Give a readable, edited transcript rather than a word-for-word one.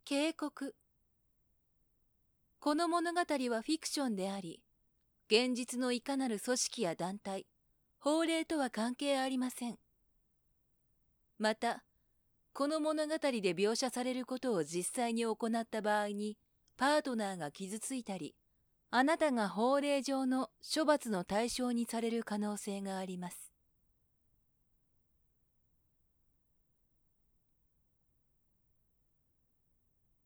警告。この物語はフィクションであり、現実のいかなる組織や団体、法令とは関係ありません。また、この物語で描写されることを実際に行った場合に、パートナーが傷ついたり、あなたが法令上の処罰の対象にされる可能性があります。